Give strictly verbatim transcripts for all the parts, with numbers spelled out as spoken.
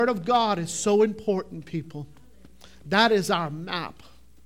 Word of God is so important, people. That is our map.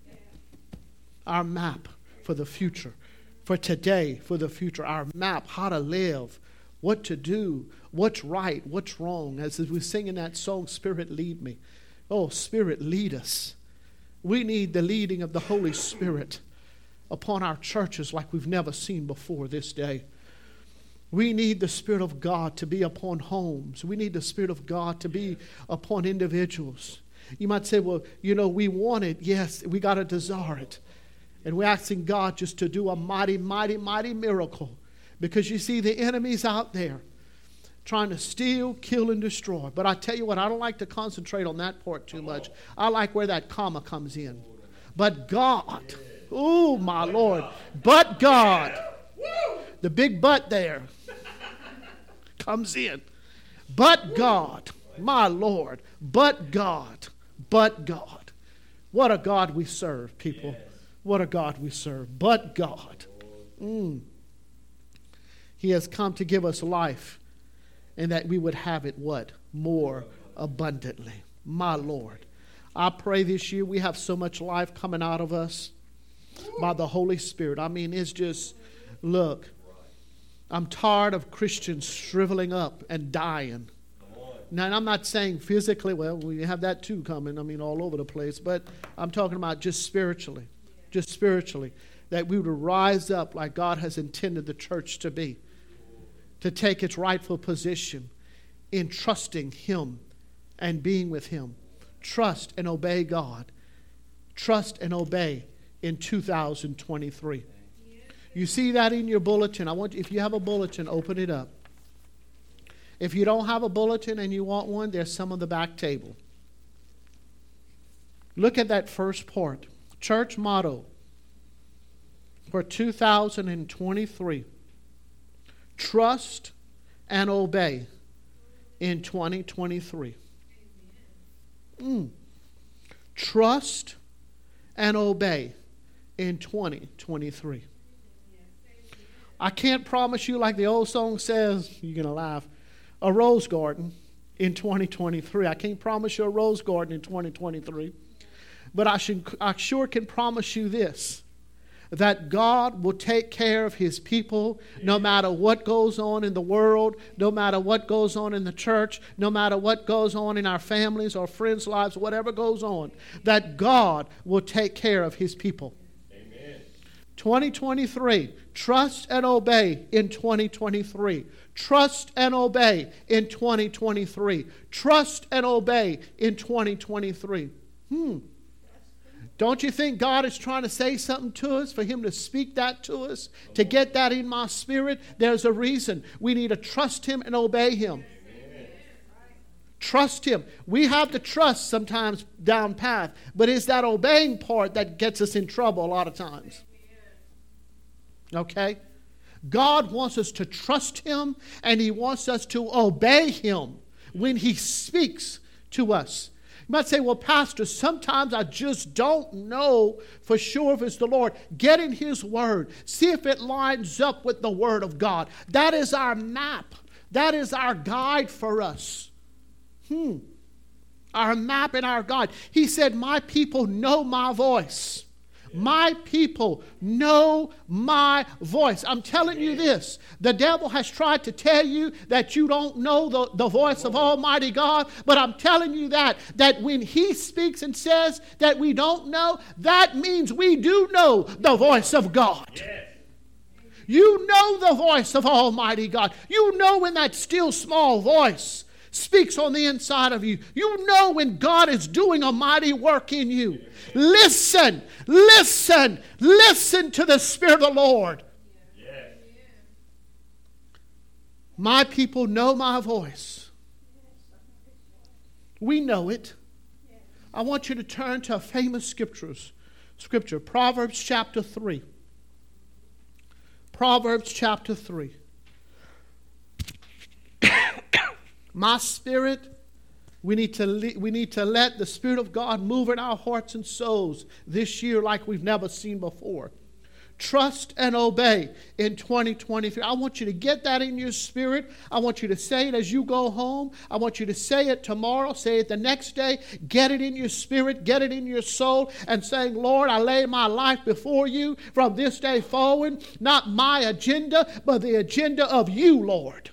Our map for the future. For today, for the future. Our map, how to live, what to do, what's right, what's wrong. As we sing in that song, Spirit, lead me. Oh, Spirit, lead us. We need the leading of the Holy Spirit upon our churches like we've never seen before this day. We need the Spirit of God to be upon homes. We need the Spirit of God to be upon individuals. You might say, well, you know, we want it. Yes, we got to desire it. And we're asking God just to do a mighty, mighty, mighty miracle. Because you see, the enemy's out there trying to steal, kill, and destroy. But I tell you what, I don't like to concentrate on that part too much. I like where that comma comes in. But God, oh my Lord, but God, the big but there comes in. But God, my Lord, but God, but God. What a God we serve, people. What a God we serve. But God. Mm. He has come to give us life, and that we would have it what? More abundantly. My Lord. I pray this year we have so much life coming out of us by the Holy Spirit. I mean, it's just, look, I'm tired of Christians shriveling up and dying. Now, I'm not saying physically, well, we have that too coming, I mean, all over the place, but I'm talking about just spiritually, just spiritually, that we would rise up like God has intended the church to be, to take its rightful position in trusting Him and being with Him. Trust and obey God. Trust and obey in two thousand twenty-three. You see that in your bulletin. I want, if you have a bulletin, open it up. If you don't have a bulletin and you want one, there's some on the back table. Look at that first part. Church motto for two thousand twenty-three. Trust and obey in twenty twenty-three. Mm. Trust and obey in twenty twenty-three. I can't promise you, like the old song says, you're going to laugh, a rose garden in twenty twenty-three. I can't promise you a rose garden in twenty twenty-three. But I, should, I sure can promise you this, that God will take care of His people no matter what goes on in the world, no matter what goes on in the church, no matter what goes on in our families or friends' lives, whatever goes on, that God will take care of His people. Amen. twenty twenty-three, trust and obey in twenty twenty-three. Trust and obey in twenty twenty-three. Trust and obey in twenty twenty-three. Hmm. Don't you think God is trying to say something to us, for Him to speak that to us, to get that in my spirit? There's a reason. We need to trust Him and obey Him. Amen. Trust Him. We have to trust sometimes down path, but it's that obeying part that gets us in trouble a lot of times. Okay? God wants us to trust Him, and He wants us to obey Him when He speaks to us. You might say, well, Pastor, sometimes I just don't know for sure if it's the Lord. Get in His Word. See if it lines up with the Word of God. That is our map. That is our guide for us. Hmm. Our map and our guide. He said, my people know my voice. My people know my voice. I'm telling you this. The devil has tried to tell you that you don't know the, the voice of Almighty God. But I'm telling you that, that when He speaks and says that we don't know, that means we do know the voice of God. Yes. You know the voice of Almighty God. You know when that still small voice speaks on the inside of you. You know when God is doing a mighty work in you. Listen, listen, listen to the Spirit of the Lord. Yeah. My people know my voice. We know it. I want you to turn to a famous scriptures, scripture, Proverbs chapter three. Proverbs chapter three. My spirit, we need to le- we need to let the Spirit of God move in our hearts and souls this year like we've never seen before. Trust and obey in twenty twenty-three. I want you to get that in your spirit. I want you to say it as you go home. I want you to say it tomorrow. Say it the next day. Get it in your spirit. Get it in your soul. And saying, Lord, I lay my life before you from this day forward. Not my agenda, but the agenda of you, Lord.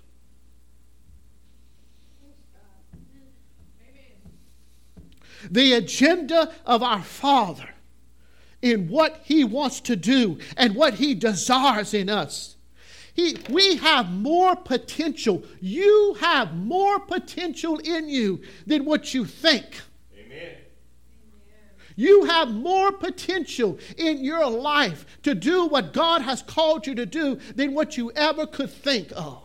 The agenda of our Father in what He wants to do and what He desires in us. He, we have more potential. You have more potential in you than what you think. Amen. You have more potential in your life to do what God has called you to do than what you ever could think of.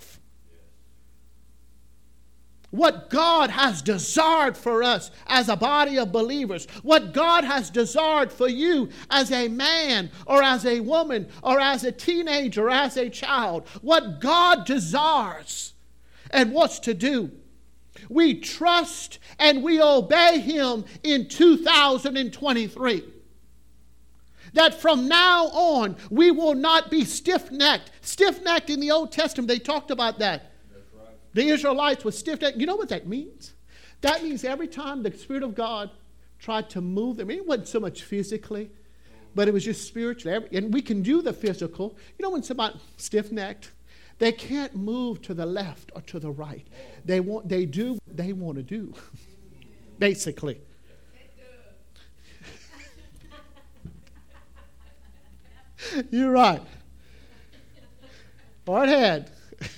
What God has desired for us as a body of believers, what God has desired for you as a man or as a woman or as a teenager or as a child, what God desires and wants to do. We trust and we obey Him in two thousand twenty-three. That from now on we will not be stiff-necked. Stiff-necked in the Old Testament, they talked about that. The Israelites were stiff-necked. You know what that means? That means every time the Spirit of God tried to move them, it wasn't so much physically, but it was just spiritually. And we can do the physical. You know when somebody's stiff-necked, they can't move to the left or to the right. They want, they do what they want to do, basically. You're right. Hard head.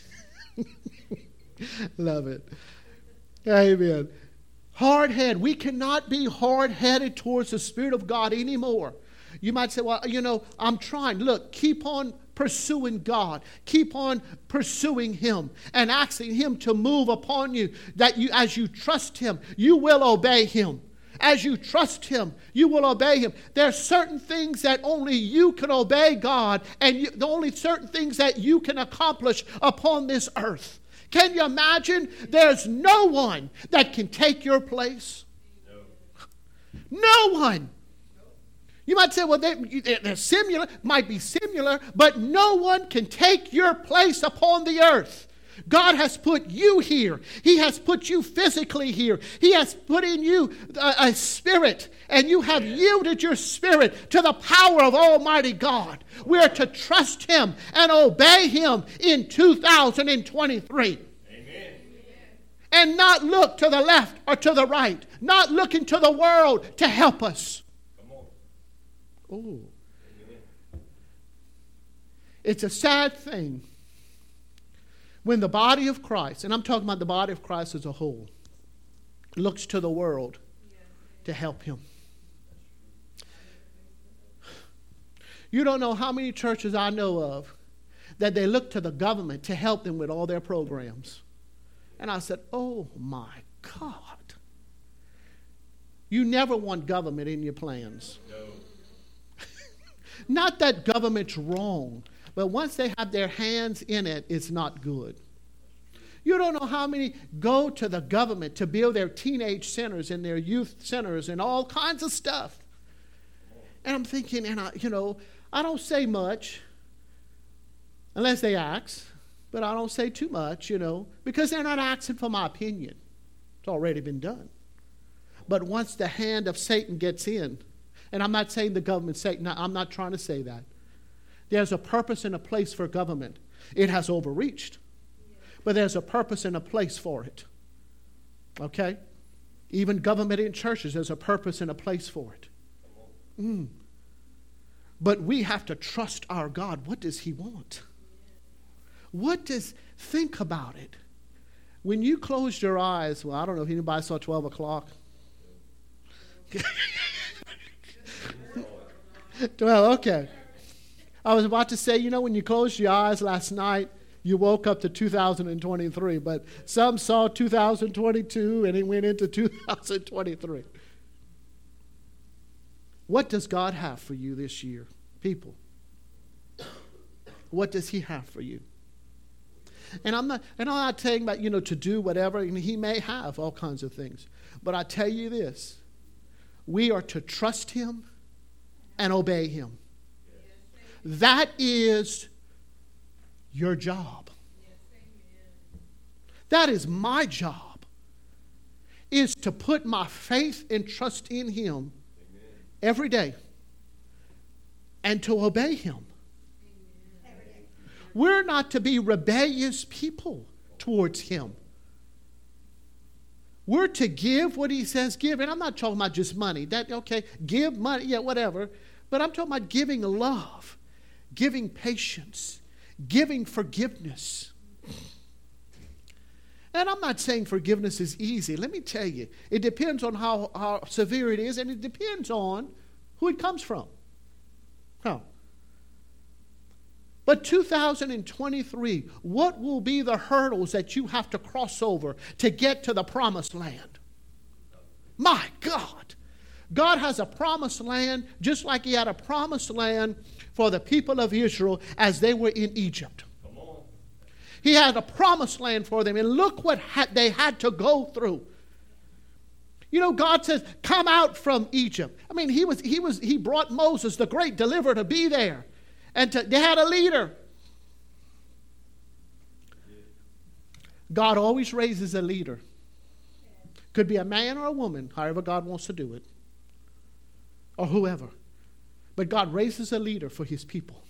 Love it. Amen. Hard head. We cannot be hard headed towards the Spirit of God anymore. You might say, well, you know, I'm trying. Look, keep on pursuing God. Keep on pursuing Him and asking Him to move upon you. That you, as you trust Him, you will obey Him. As you trust Him, you will obey Him. There are certain things that only you can obey God, and you, the only certain things that you can accomplish upon this earth. Can you imagine? There's no one that can take your place. No, no one. You might say, well, they, they're similar, might be similar, but no one can take your place upon the earth. God has put you here. He has put you physically here. He has put in you a, a spirit, and you have yielded your spirit to the power of Almighty God. We are to trust Him and obey Him in two thousand twenty-three. Amen. And not look to the left or to the right. Not look into the world to help us. Come on. Oh. It's a sad thing when the body of Christ, and I'm talking about the body of Christ as a whole, looks to the world to help him. You don't know how many churches I know of that they look to the government to help them with all their programs. And I said, oh my God. You never want government in your plans. No. Not that government's wrong, but once they have their hands in it, it's not good. You don't know how many go to the government to build their teenage centers and their youth centers and all kinds of stuff. And I'm thinking, and I, you know, I don't say much unless they ask, but I don't say too much, you know, because they're not asking for my opinion. It's already been done. But once the hand of Satan gets in, and I'm not saying the government's Satan, I'm not trying to say that. There's a purpose and a place for government. It has overreached. But there's a purpose and a place for it. Okay? Even government in churches, there's a purpose and a place for it. Mm. But we have to trust our God. What does He want? What does, think about it. When you closed your eyes, well, I don't know if anybody saw twelve o'clock. Well, okay. I was about to say, you know, when you closed your eyes last night, you woke up to two thousand twenty-three, but some saw two thousand twenty-two and it went into two thousand twenty-three. What does God have for you this year, people? What does He have for you? And I'm not, and I'm not saying about, you know, to do whatever, and He may have all kinds of things. But I tell you this, we are to trust Him and obey Him. That is your job. That is my job, is to put my faith and trust in him every day and to obey him. We're not to be rebellious people towards him. We're to give what he says give. And I'm not talking about just money. That, okay, give money, yeah, whatever. But I'm talking about giving love, giving patience, giving forgiveness. And I'm not saying forgiveness is easy. Let me tell you, it depends on how, how severe it is, and it depends on who it comes from. Huh. But two thousand twenty-three, what will be the hurdles that you have to cross over to get to the promised land? My God. God has a promised land just like he had a promised land for the people of Israel as they were in Egypt. Come on. He had a promised land for them, and look what ha- they had to go through. You know, God says, come out from Egypt. I mean, he was he was he brought Moses, the great deliverer, to be there. And to, they had a leader. God always raises a leader. Could be a man or a woman, however God wants to do it. Or whoever. But God raises a leader for his people.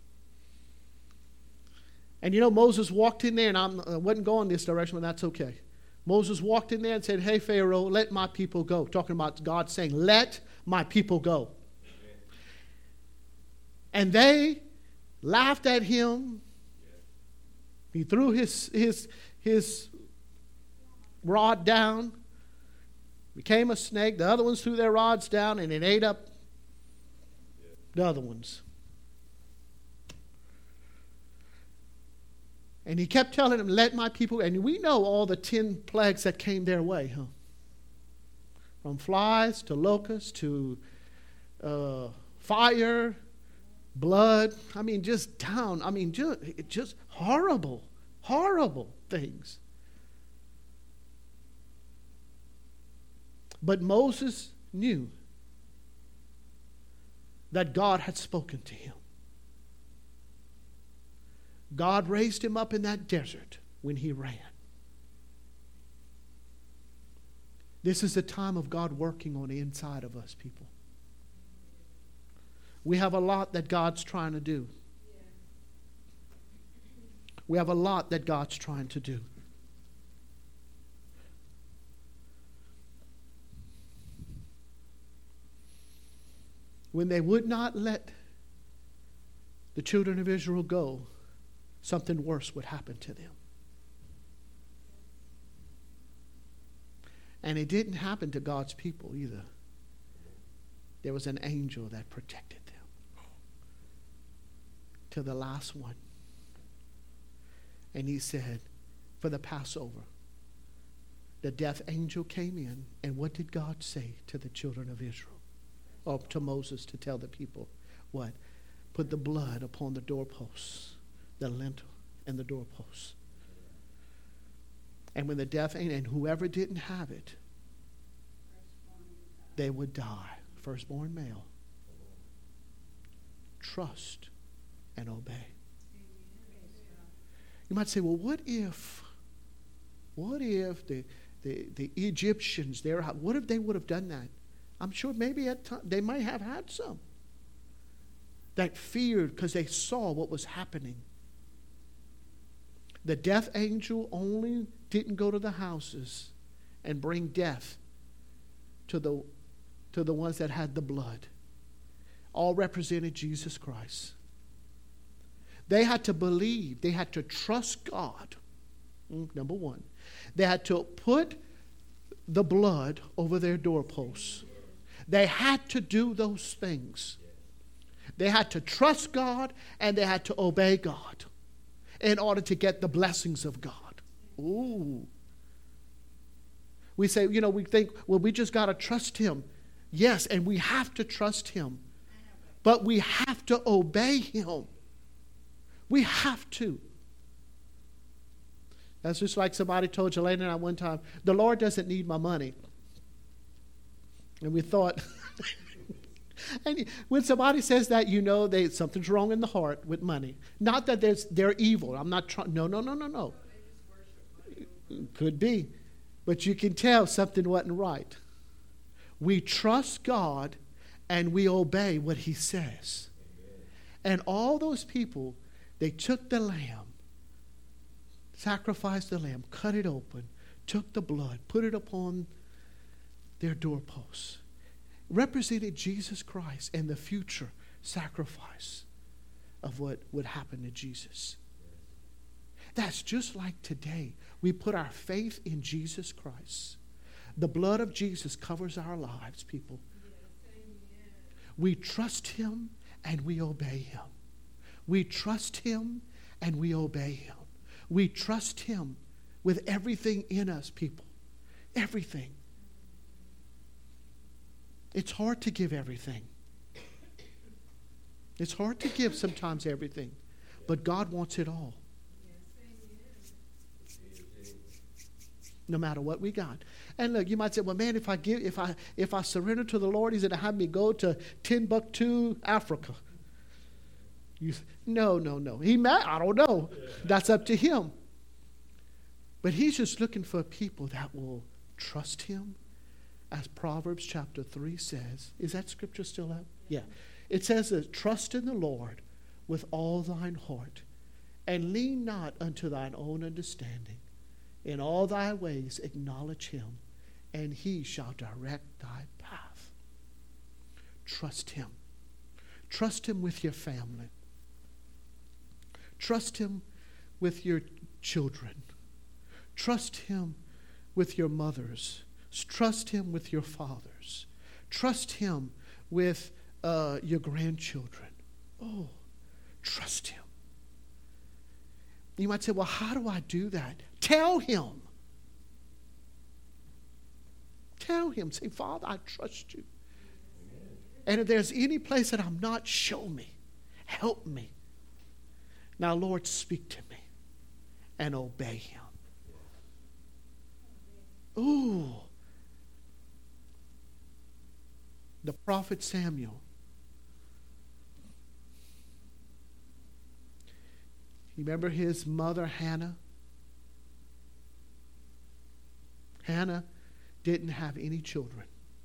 And you know, Moses walked in there, and I'm, I wasn't going this direction, but that's okay. Moses walked in there and said, hey, Pharaoh, let my people go. Talking about God saying, let my people go. And they laughed at him. He threw his, his, his rod down, became a snake. The other ones threw their rods down, and it ate up the other ones. And he kept telling them, let my people, and we know all the ten plagues that came their way, huh? From flies to locusts to uh, fire, blood, I mean, just down. I mean, just, just horrible, horrible things. But Moses knew that God had spoken to him. God raised him up in that desert when he ran. This is the time of God working on the inside of us, people. We have a lot that God's trying to do. We have a lot that God's trying to do. When they would not let the children of Israel go, something worse would happen to them. And it didn't happen to God's people either. There was an angel that protected them to the last one. And he said, for the Passover, the death angel came in, and what did God say to the children of Israel? Or to Moses to tell the people what? Put the blood upon the doorposts, the lintel and the doorposts. And when the death angel, and whoever didn't have it, they would die. Firstborn male. Trust and obey. You might say, well, what if, what if the, the, the Egyptians, there, what if they would have done that? I'm sure maybe at time, they might have had some that feared because they saw what was happening. The death angel only didn't go to the houses and bring death to the, to the ones that had the blood. All represented Jesus Christ. They had to believe. They had to trust God. Number one. They had to put the blood over their doorposts. They had to do those things. They had to trust God, and they had to obey God in order to get the blessings of God. Ooh. We say, you know, we think, well, we just got to trust him. Yes, and we have to trust him. But we have to obey him. We have to. That's just like somebody told Jelena and I one time, the Lord doesn't need my money. And we thought, And when somebody says that, you know they something's wrong in the heart with money. Not that there's, they're evil. I'm not trying. No, no, no, no, no. Could be. But you can tell something wasn't right. We trust God and we obey what he says. Amen. And all those people, they took the lamb, sacrificed the lamb, cut it open, took the blood, put it upon their doorposts. Represented Jesus Christ and the future sacrifice of what would happen to Jesus. That's just like today. We put our faith in Jesus Christ. The blood of Jesus covers our lives, people. We trust him and we obey him. We trust him and we obey him. We trust him with everything in us, people. Everything. It's hard to give everything. It's hard to give sometimes everything. But God wants it all. No matter what we got. And look, you might say, well, man, if I give, if I if I surrender to the Lord, he's going to have me go to Timbuktu, Africa. You, no, no, no. He might, I don't know. That's up to him. But he's just looking for people that will trust him. As Proverbs chapter three says. Is that scripture still up? Yeah. It says that trust in the Lord with all thine heart, and lean not unto thine own understanding. In all thy ways acknowledge him, and he shall direct thy path. Trust him. Trust him with your family. Trust him with your children. Trust him with your mothers. Trust him with your fathers. Trust him with uh, your grandchildren. Oh, trust him. You might say, well, how do I do that? Tell him. Tell him. Say, Father, I trust you. Amen. And if there's any place that I'm not, show me. Help me. Now, Lord, speak to me and obey him. Ooh. The prophet Samuel. You remember his mother, Hannah? Hannah didn't have any children.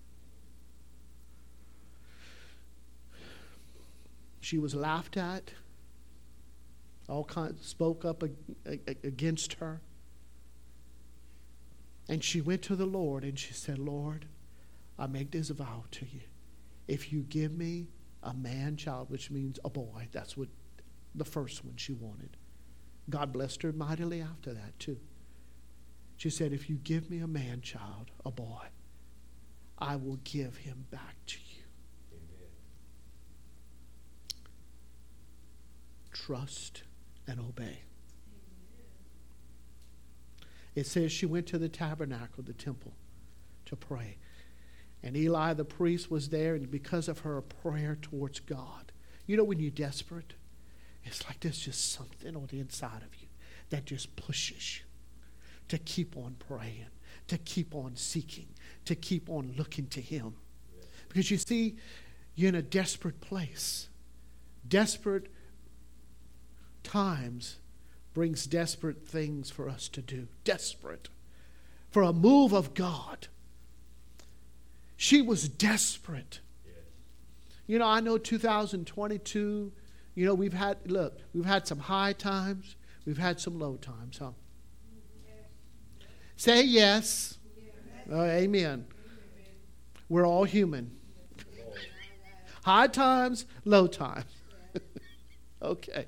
She was laughed at. All kinds spoke up against her. And she went to the Lord and she said, Lord, I make this vow to you. If you give me a man child, which means a boy, that's what the first one she wanted. God blessed her mightily after that too. She said, if you give me a man child, a boy, I will give him back to you. Amen. Trust and obey. Amen. It says she went to the tabernacle, the temple, to pray. And Eli the priest was there, and because of her prayer towards God. You know when you're desperate, it's like there's just something on the inside of you that just pushes you to keep on praying, to keep on seeking, to keep on looking to him. Yeah. Because you see, you're in a desperate place. Desperate times brings desperate things for us to do. Desperate. For a move of God. She was desperate. Yeah. You know, I know two thousand twenty-two, you know, we've had, look, we've had some high times, we've had some low times, huh? Yes. Say yes. Yes. Uh, amen. Amen. We're all human. High times, low times. Okay.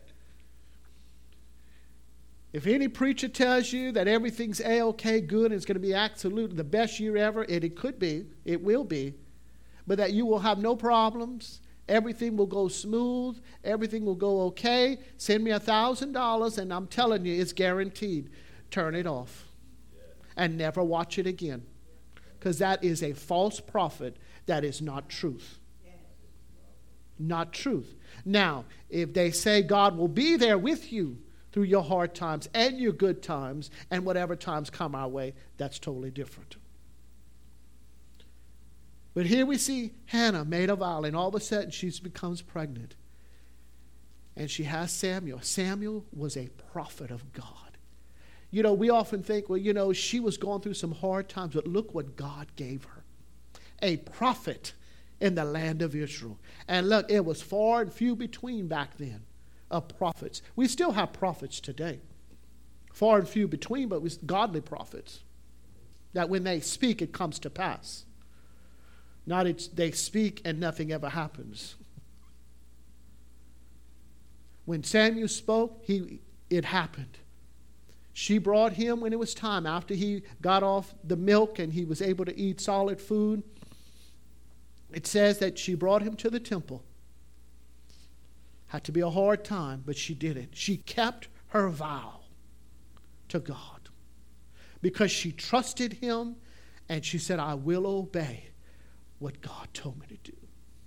If any preacher tells you that everything's A-okay, good, and it's going to be absolutely the best year ever, and it could be, it will be, but that you will have no problems, everything will go smooth, everything will go okay, send me a thousand dollars, and I'm telling you, it's guaranteed. Turn it off and never watch it again, because that is a false prophet. That is not truth. Not truth. Now, if they say God will be there with you through your hard times and your good times and whatever times come our way, that's totally different. But here we see Hannah made a vow, and all of a sudden she becomes pregnant. And she has Samuel. Samuel was a prophet of God. You know, we often think, well, you know, she was going through some hard times, but look what God gave her. A prophet in the land of Israel. And look, it was far and few between back then of prophets. We still have prophets today. Far and few between, but with godly prophets. That when they speak, it comes to pass. Not it's, they speak and nothing ever happens. When Samuel spoke, he it happened. She brought him when it was time, after he got off the milk and he was able to eat solid food. It says that she brought him to the temple. Had to be a hard time, but she did it. She kept her vow to God because she trusted him and she said, I will obey what God told me to do.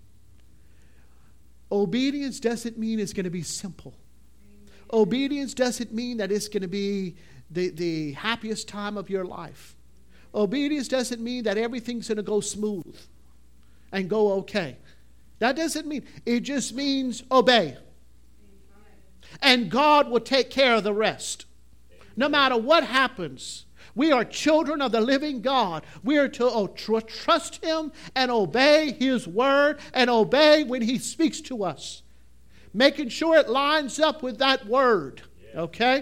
Obedience doesn't mean it's going to be simple. Amen. Obedience doesn't mean that it's going to be the, the happiest time of your life. Obedience doesn't mean that everything's going to go smooth and go okay. That doesn't mean, it just means obey. And God will take care of the rest. No matter what happens, we are children of the living God. We are to oh, tr- trust him and obey his word and obey when he speaks to us. Making sure it lines up with that word. Okay?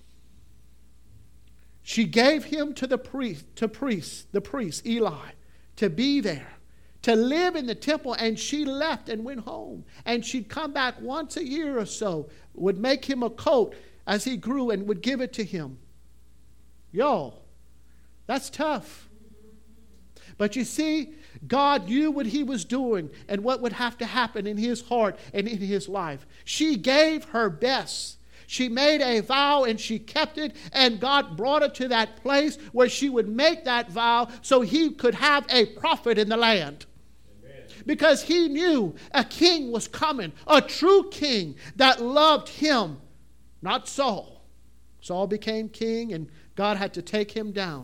She gave him to the priest, to priest, the priest, Eli, to be there, to live in the temple, and she left and went home. And she'd come back once a year or so, would make him a coat as he grew and would give it to him. Yo, that's tough. But you see, God knew what he was doing and what would have to happen in his heart and in his life. She gave her best. She made a vow and she kept it, and God brought her to that place where she would make that vow so he could have a prophet in the land. Amen. Because he knew a king was coming, a true king that loved him, not Saul. Saul became king and God had to take him down.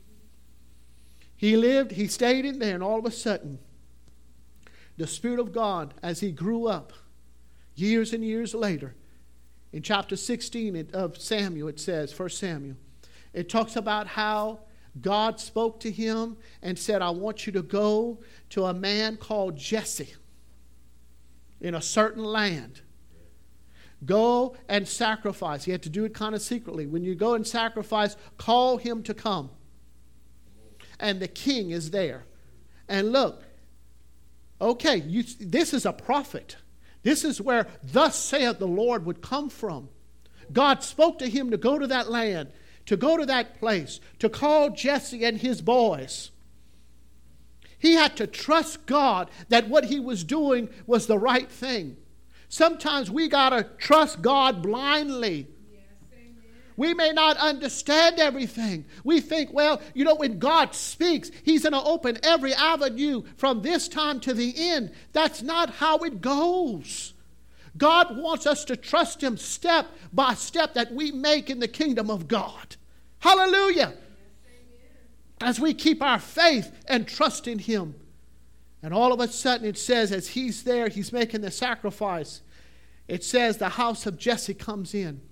He lived, he stayed in there, and all of a sudden, the Spirit of God, as he grew up, years and years later, in chapter sixteen of Samuel, it says, First Samuel, it talks about how God spoke to him and said, I want you to go to a man called Jesse in a certain land. Go and sacrifice. He had to do it kind of secretly. When you go and sacrifice, call him to come. And the king is there. And look, okay, you, this is a prophet. This is where thus saith the Lord would come from. God spoke to him to go to that land, to go to that place, to call Jesse and his boys. He had to trust God that what he was doing was the right thing. Sometimes we got to trust God blindly. Yes, amen. We may not understand everything. We think, well, you know, when God speaks, he's going to open every avenue from this time to the end. That's not how it goes. God wants us to trust him step by step that we make in the kingdom of God. Hallelujah. Yes, as we keep our faith and trust in him. And all of a sudden it says, as he's there, he's making the sacrifice. It says the house of Jesse comes in.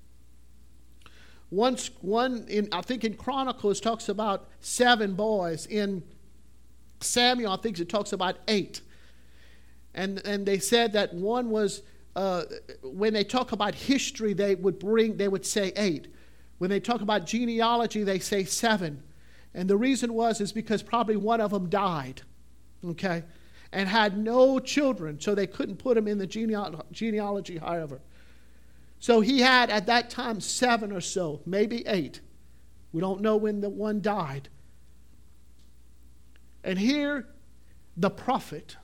Once, one in I think in Chronicles talks about seven boys. In Samuel, I think it talks about eight. And and they said that one was uh, when they talk about history, they would bring they would say eight. When they talk about genealogy, they say seven. And the reason was is because probably one of them died. Okay, and had no children, so they couldn't put him in the genealogy, genealogy, however. So he had at that time seven or so, maybe eight. We don't know when the one died. And here, the prophet,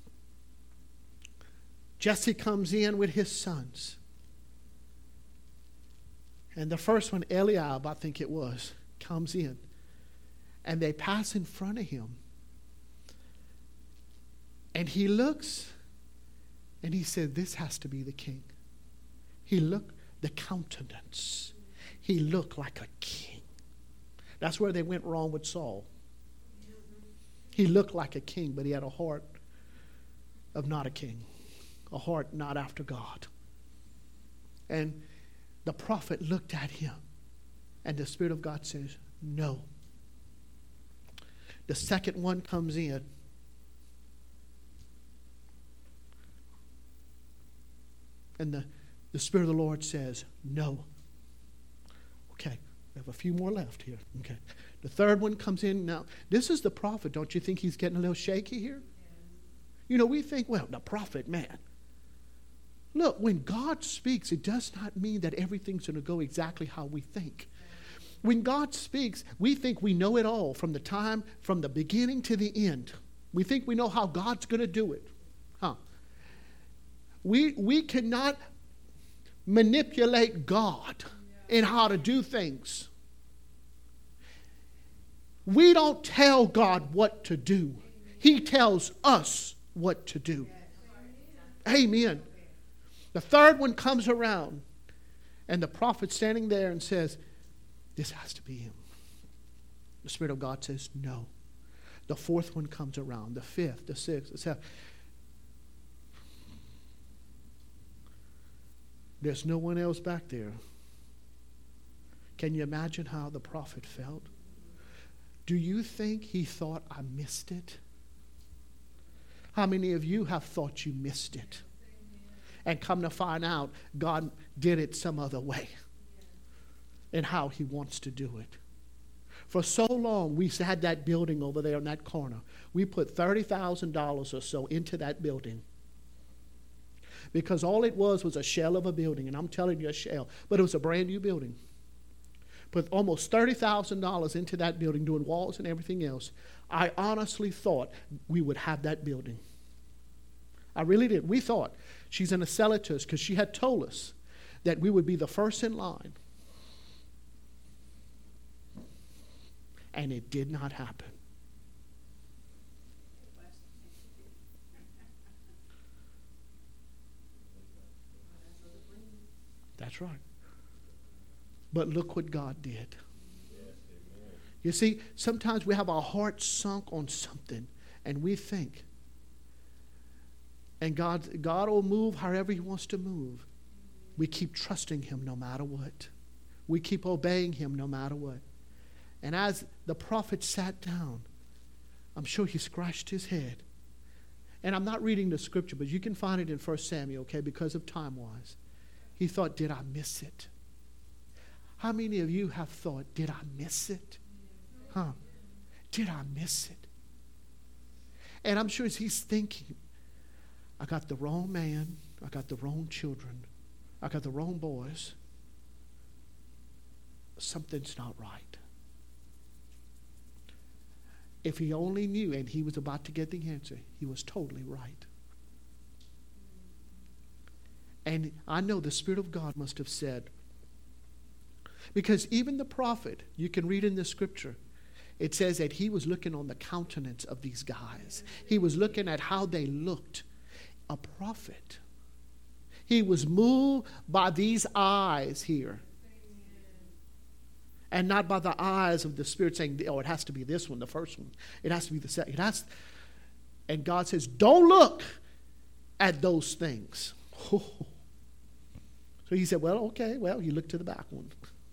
Jesse comes in with his sons. And the first one, Eliab, I think it was, comes in. And they pass in front of him. And he looks and he said, this has to be the king. He looked, the countenance. He looked like a king. That's where they went wrong with Saul. He looked like a king, but he had a heart of not a king, a heart not after God. And the prophet looked at him, and the Spirit of God says, no. The second one comes in. And the, the Spirit of the Lord says, no. Okay, we have a few more left here. Okay. The third one comes in. Now, this is the prophet. Don't you think he's getting a little shaky here? You know, we think, well, the prophet, man. Look, when God speaks, it does not mean that everything's going to go exactly how we think. When God speaks, we think we know it all from the time, from the beginning to the end. We think we know how God's going to do it. Huh? We, we cannot manipulate God in how to do things. We don't tell God what to do. He tells us what to do. Amen. The third one comes around, and the prophet's standing there and says, this has to be him. The Spirit of God says, no. The fourth one comes around, the fifth, the sixth, the seventh. There's no one else back there. Can you imagine how the prophet felt? Do you think he thought, I missed it? How many of you have thought you missed it? And come to find out, God did it some other way. And how he wants to do it. For so long, we had that building over there in that corner. We put thirty thousand dollars or so into that building. Because all it was was a shell of a building. And I'm telling you, a shell. But it was a brand new building. Put almost thirty thousand dollars into that building, doing walls and everything else. I honestly thought we would have that building. I really did. We thought. She's going to sell it to us because she had told us that we would be the first in line. And it did not happen. That's right. But look what God did. You see, sometimes we have our heart sunk on something and we think, and God, God will move however he wants to move. We keep trusting him no matter what. We keep obeying him no matter what. And as the prophet sat down, I'm sure he scratched his head. And I'm not reading the scripture, but you can find it in First Samuel, okay, because of time-wise. He thought, did I miss it? How many of you have thought, did I miss it? Huh? Did I miss it? And I'm sure as he's thinking, I got the wrong man, I got the wrong children, I got the wrong boys. Something's not right. If he only knew, and he was about to get the answer, he was totally right. And I know the Spirit of God must have said, because even the prophet, you can read in the scripture, it says that he was looking on the countenance of these guys. He was looking at how they looked. A prophet. He was moved by these eyes here. And not by the eyes of the Spirit saying, oh, it has to be this one, the first one. It has to be the second. It has. And God says, don't look at those things. Oh. So he said, well, okay, well, he looked to the back one.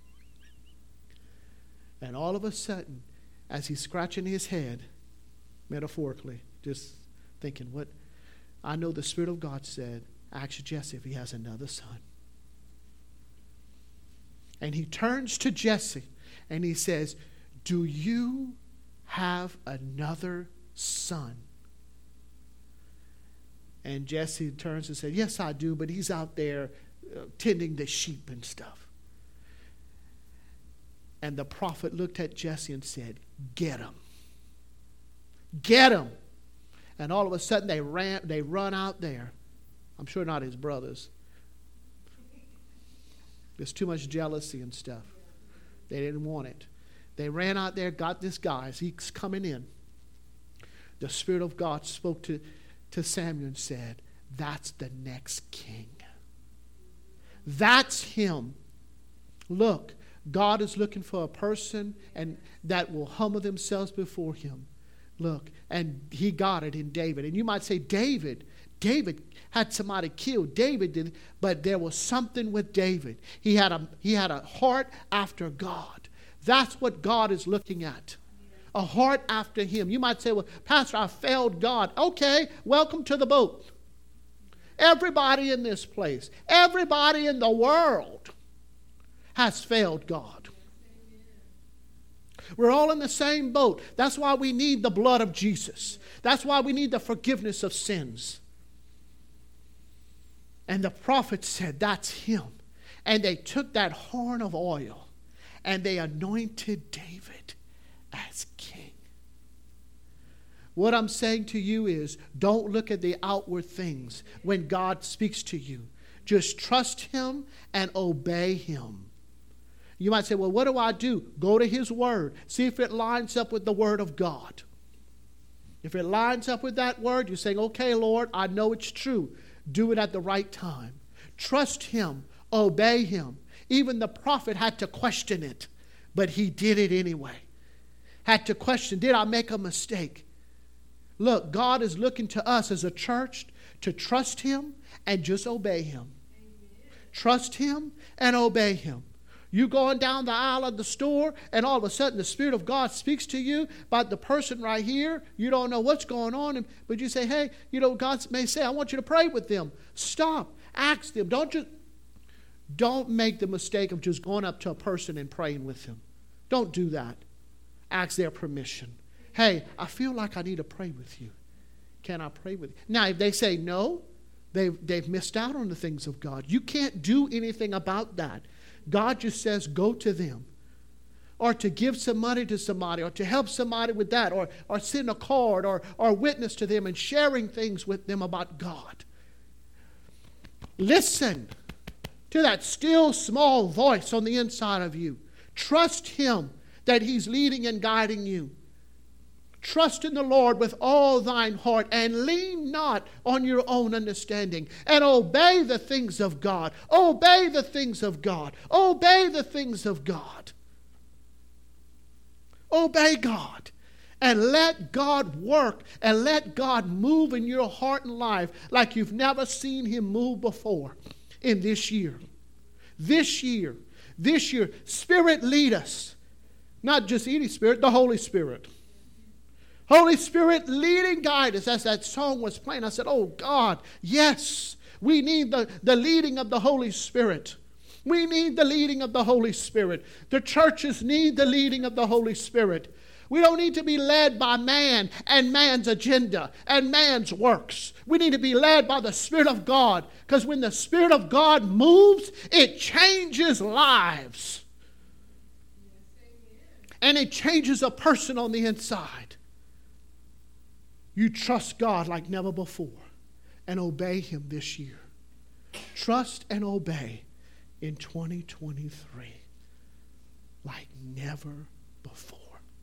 And all of a sudden, as he's scratching his head, metaphorically, just thinking, what? I know the Spirit of God said, ask Jesse if he has another son. And he turns to Jesse and he says, do you have another son? And Jesse turns and says, yes, I do, but he's out there uh, tending the sheep and stuff. And the prophet looked at Jesse and said, get him. Get him. And all of a sudden they ran, they run out there. I'm sure not his brothers. There's too much jealousy and stuff. They didn't want it. They ran out there, got this guy as he's coming in. The Spirit of God spoke to, to Samuel and said, that's the next king. That's him. Look, God is looking for a person and that will humble themselves before him. Look, and he got it in David. And you might say, David, David had somebody killed. David did, but there was something with David. He had a, he had a heart after God. That's what God is looking at. A heart after him. You might say, well, Pastor, I failed God. Okay, welcome to the boat. Everybody in this place, everybody in the world has failed God. We're all in the same boat. That's why we need the blood of Jesus. That's why we need the forgiveness of sins. And the prophet said, that's him. And they took that horn of oil and they anointed David as king. What I'm saying to you is, don't look at the outward things when God speaks to you. Just trust him and obey him. You might say, well, what do I do? Go to his word. See if it lines up with the word of God. If it lines up with that word, you're saying, okay, Lord, I know it's true. Do it at the right time. Trust him. Obey him. Even the prophet had to question it, but he did it anyway. Had to question, did I make a mistake? Look, God is looking to us as a church to trust him and just obey him. Amen. Trust him and obey him. You going down the aisle of the store and all of a sudden the Spirit of God speaks to you about the person right here. You don't know what's going on, but you say, hey, you know, God may say, I want you to pray with them. Stop. Ask them. Don't just, don't make the mistake of just going up to a person and praying with them. Don't do that. Ask their permission. Hey, I feel like I need to pray with you. Can I pray with you? Now, if they say no, they've, they've missed out on the things of God. You can't do anything about that. God just says go to them. Or to give some money to somebody, or to help somebody with that, or, or send a card, or, or witness to them and sharing things with them about God. Listen to that still small voice on the inside of you. Trust him that he's leading and guiding you. Trust in the Lord with all thine heart and lean not on your own understanding. And obey the things of God. Obey the things of God. Obey the things of God. Obey God. And let God work and let God move in your heart and life like you've never seen him move before in this year. This year. This year. Spirit, lead us. Not just any spirit, the Holy Spirit. Holy Spirit, lead and guide us. As that song was playing, I said, oh God, yes, we need the, the leading of the Holy Spirit. We need the leading of the Holy Spirit. The churches need the leading of the Holy Spirit. We don't need to be led by man and man's agenda and man's works. We need to be led by the Spirit of God, because when the Spirit of God moves, it changes lives. And it changes a person on the inside. You trust God like never before and obey him this year. Trust and obey in twenty twenty-three like never before.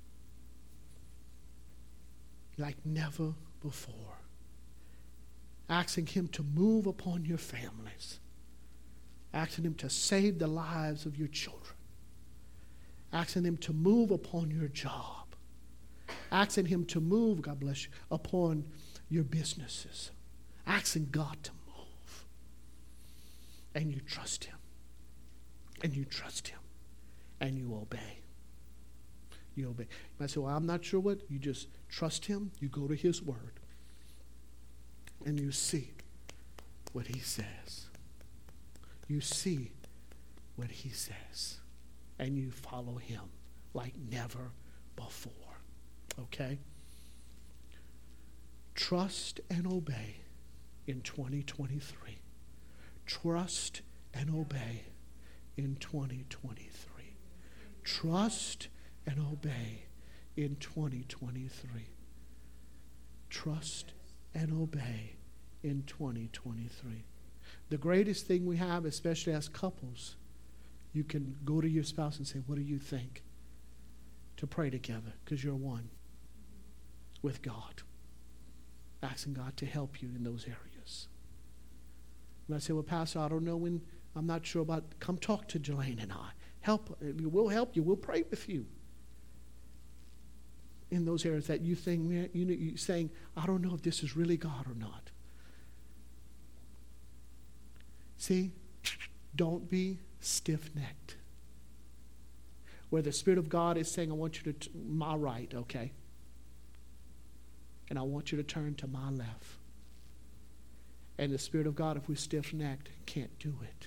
Like never before. Asking him to move upon your families. Asking him to save the lives of your children. Asking him to move upon your job. Asking him to move, God bless you, upon your businesses. Asking God to move. And you trust him. And you trust him. And you obey. You obey. You might say, well, I'm not sure what. You just trust him. You go to his word. And you see what he says. You see what he says. And you follow him like never before. Okay? Trust and obey in twenty twenty-three. Trust and obey in twenty twenty-three. Trust and obey in twenty twenty-three. Trust and obey in twenty twenty-three. The greatest thing we have, especially as couples, you can go to your spouse and say, what do you think? To pray together, because you're one with God. Asking God to help you in those areas. You might say, well, Pastor, I don't know when, I'm not sure about, come talk to Jelaine and I. Help, we'll help you, we'll pray with you. in those areas that you think, you know, you're saying, I don't know if this is really God or not. See, don't be stiff-necked. Where the Spirit of God is saying, I want you to, t- my right, okay? And I want you to turn to my left. And the Spirit of God, if we're stiff-necked, can't do it.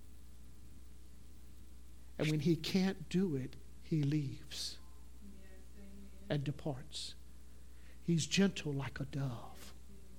And when he can't do it, he leaves and departs. He's gentle like a dove.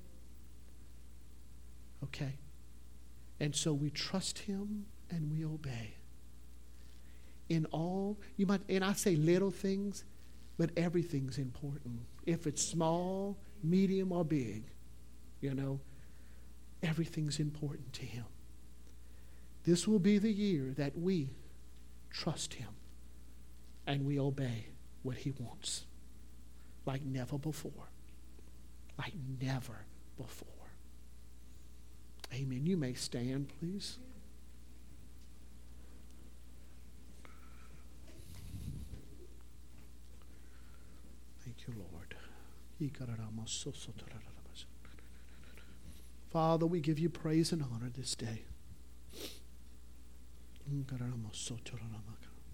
Okay? And so we trust him and we obey. In all, you might, and I say little things, but everything's important. If it's small, medium, or big, you know, everything's important to him. This will be the year that we trust him and we obey what he wants like never before. Like never before. Amen. You may stand, please. Thank you, Lord. Father, we give you praise and honor this day.